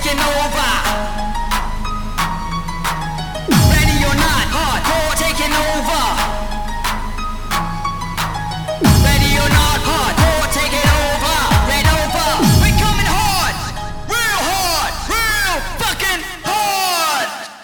taking over. Ready or not, hardcore taking over. Ready or not, hardcore taking over. Red over. We're coming hard, real fucking hard.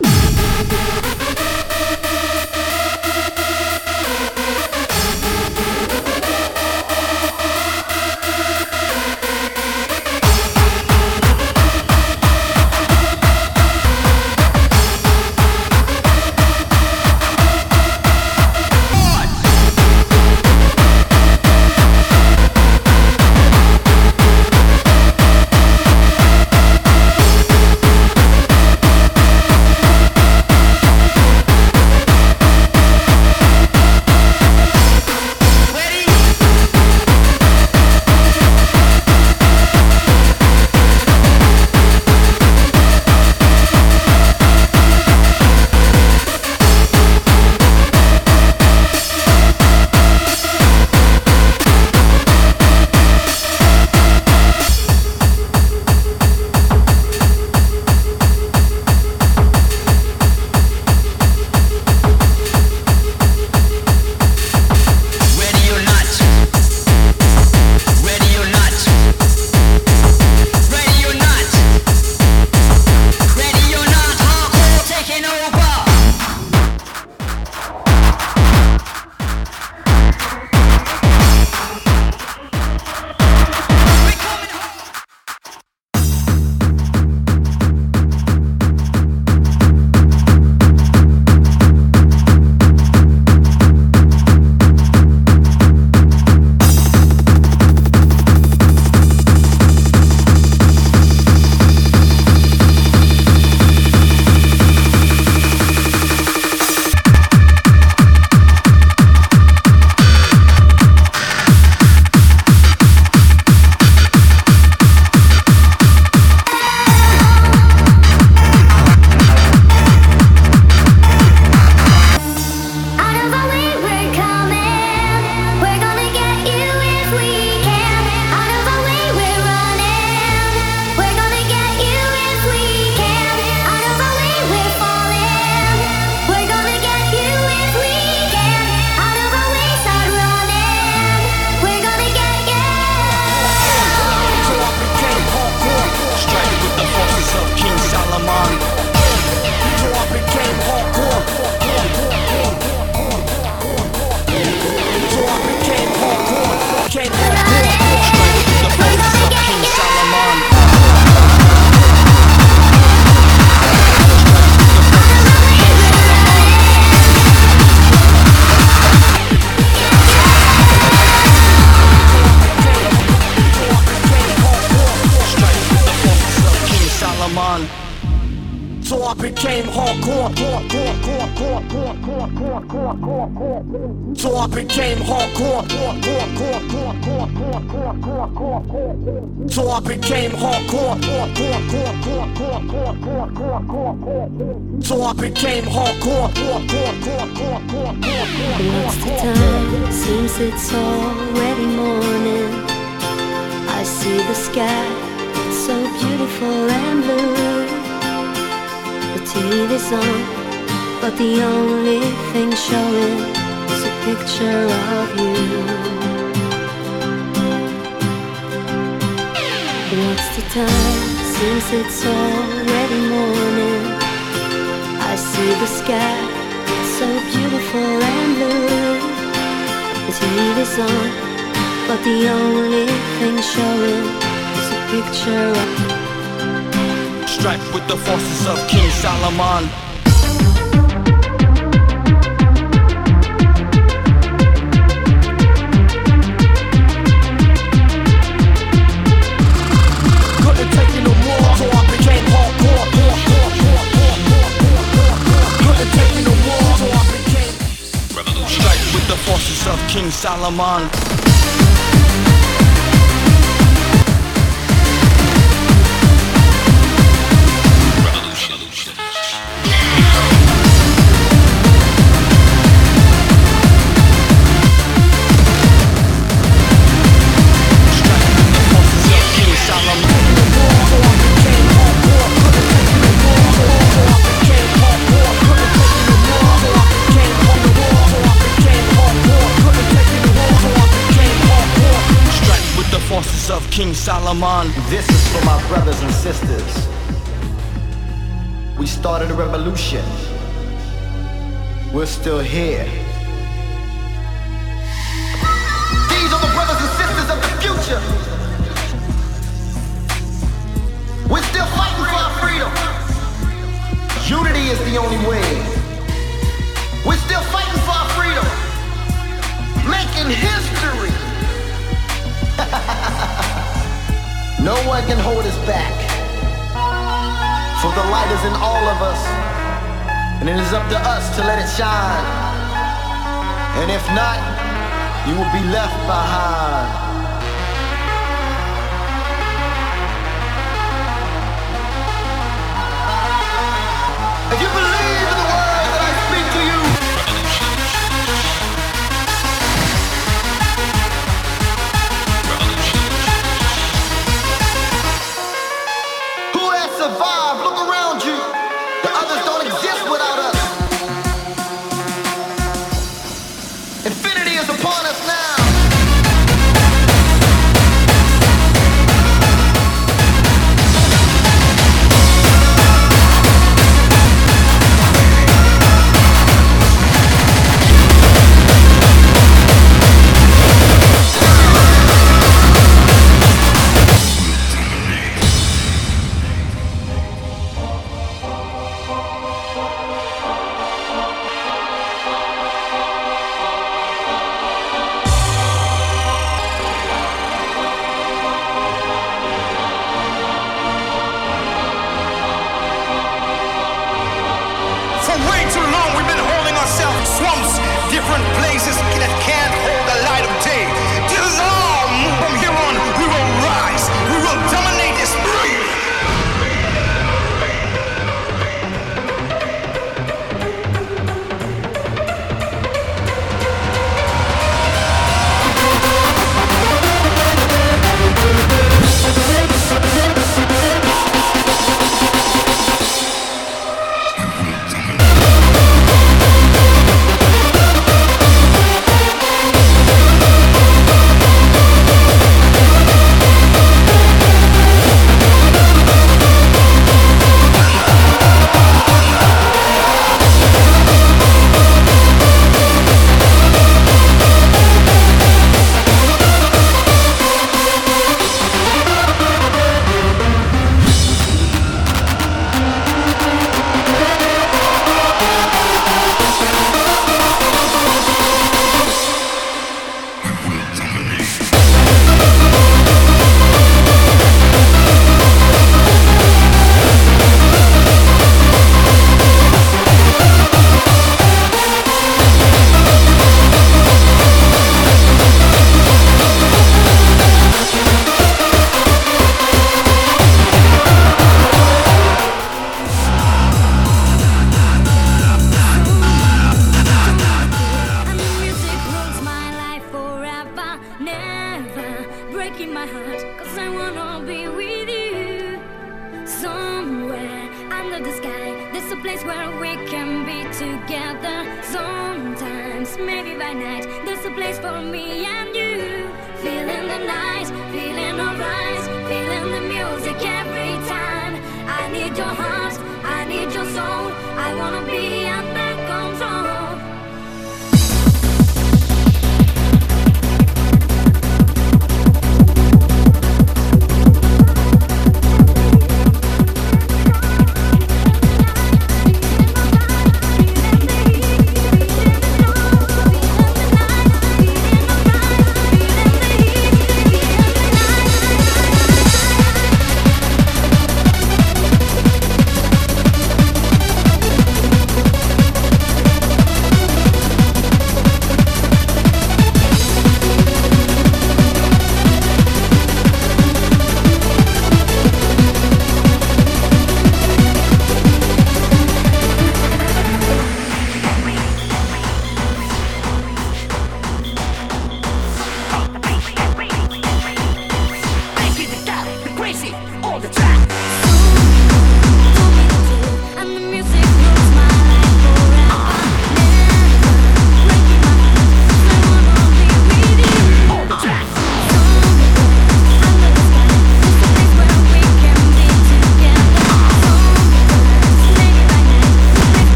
So I became hardcore. So I became hardcore. So I became hardcore. So I became hardcore. What's the time? Seems it's already morning. I see the sky, it's so beautiful and blue. The TV's on, but the only thing showing is a picture of you. What's the time? Seems it's already morning. I see the sky, it's so beautiful and blue. The TV's on, but the only thing showing is a picture of Strife with the forces of King Solomon. Couldn't take it no more, so I became hardcore. Couldn't take it no more, so I became revolution. Strife with the forces of King Solomon. King Solomon. This is for my brothers and sisters. We started a revolution. We're still here. These are the brothers and sisters of the future. We're still fighting for our freedom. Unity is the only way. We're still fighting for our freedom. Making history. No one can hold us back. For the light is in all of us, and it is up to us to let it shine. And if not, you will be left behind. If you believe in the words that I speak to you, who has survived? Look around you. The others don't exist without us. Infinity is upon us now.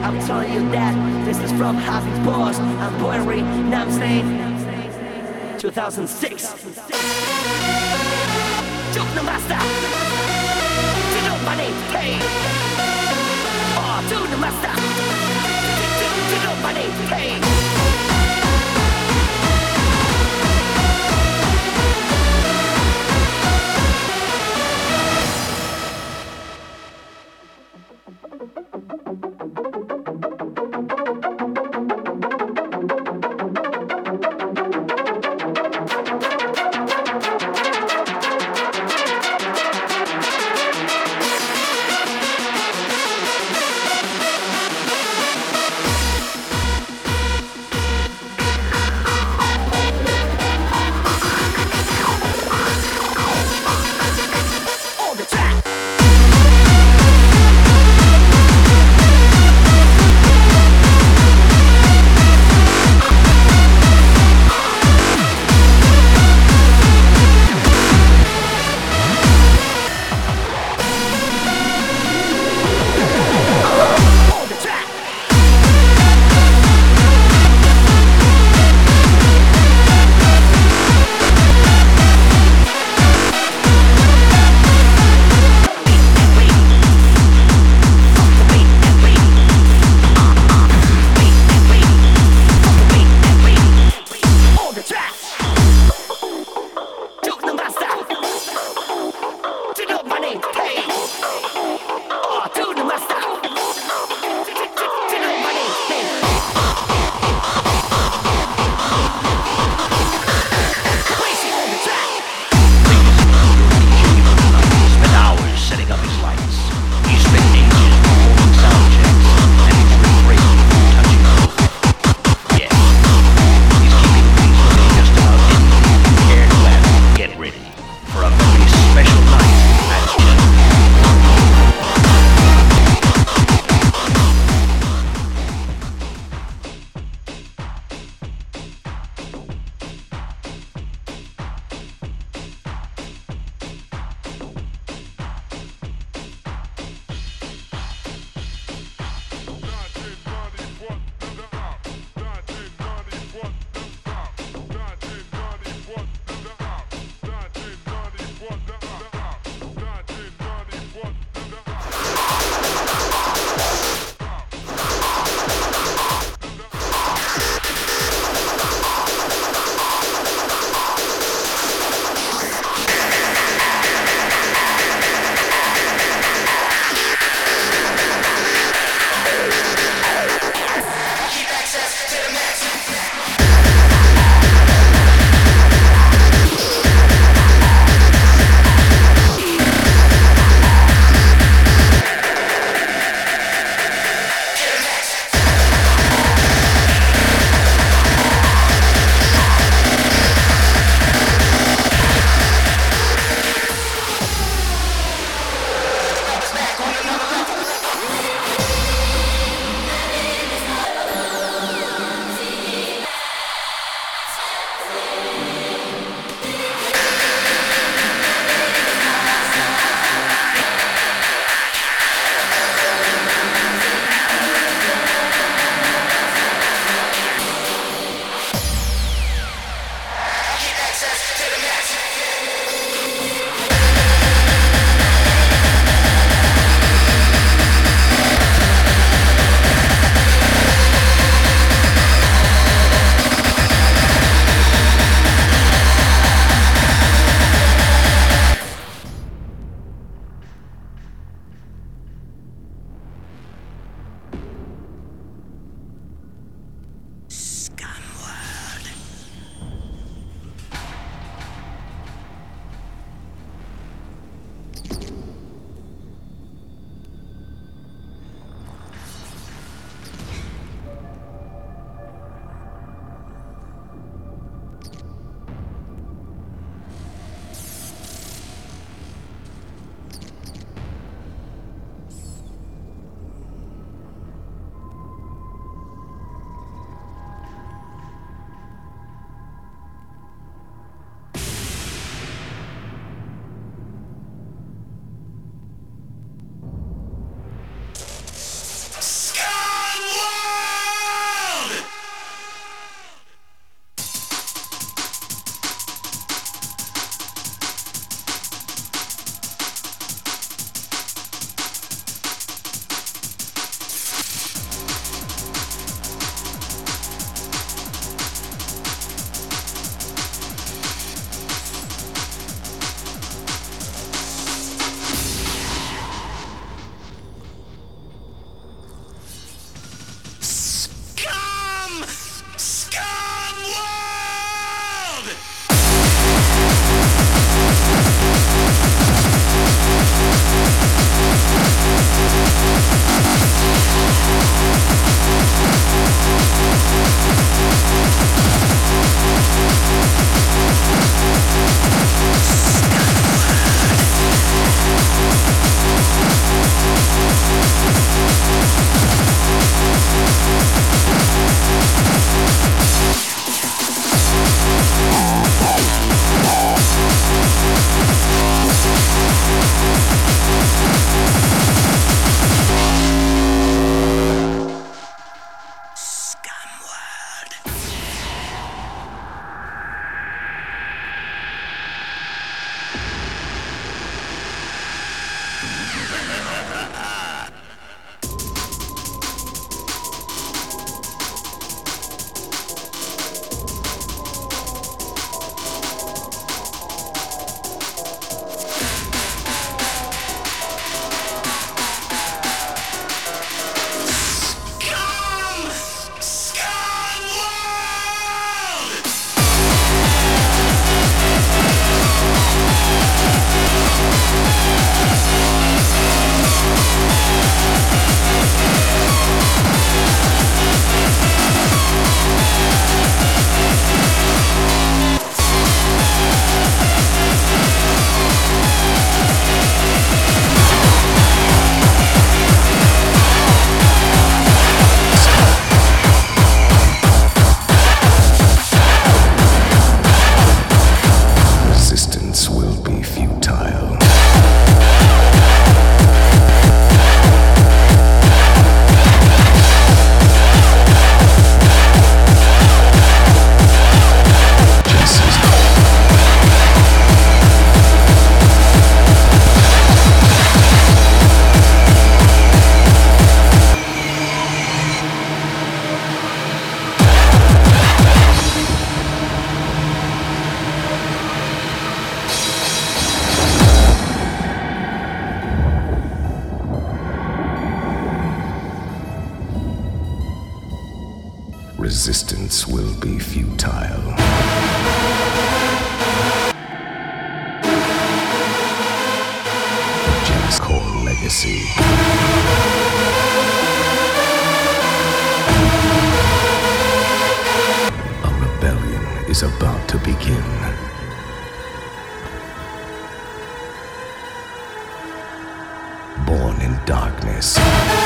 I'm telling you that this is from Happy Boss. I'm Boyery, now I'm saying 2006. Joke the master. To know my name, hey. Oh, to the master. To know my name, hey. resistance will be futile. The Genesis Core Legacy. A rebellion is about to begin. Born in darkness.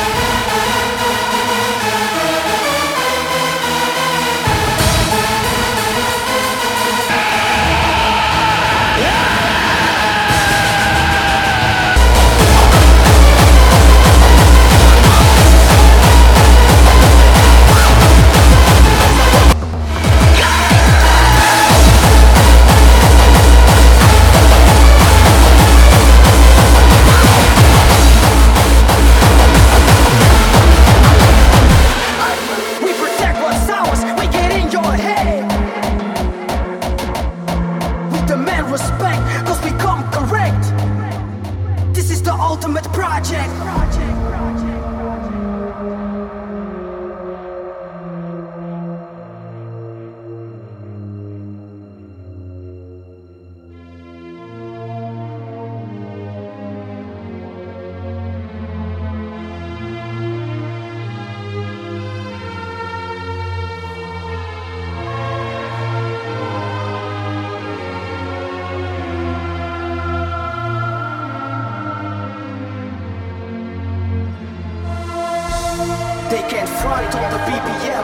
They can't fight all the BPM.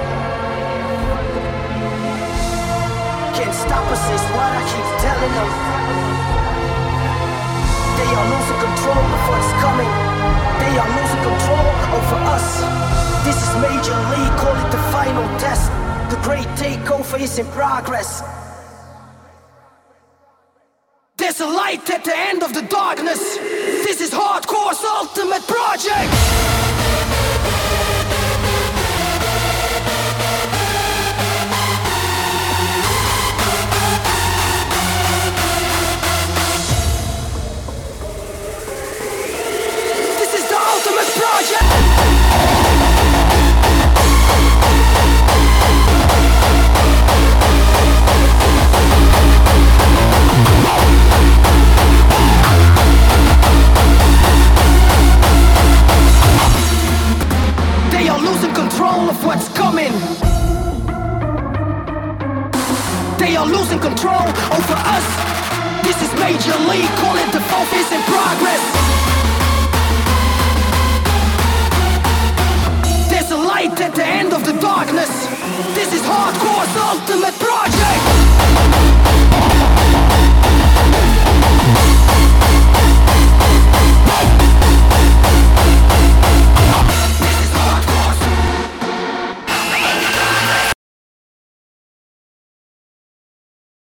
Can't stop us is what I keep telling them. They are losing control of what's coming. They are losing control over us. This is Major League, call it the final test. The great takeover is in progress. There's a light at the end of the darkness. This is Hardcore's ultimate project. They are losing control of what's coming. They are losing control over us. This is Major League, call it the fourth is in progress. There's a light at the end of the darkness. This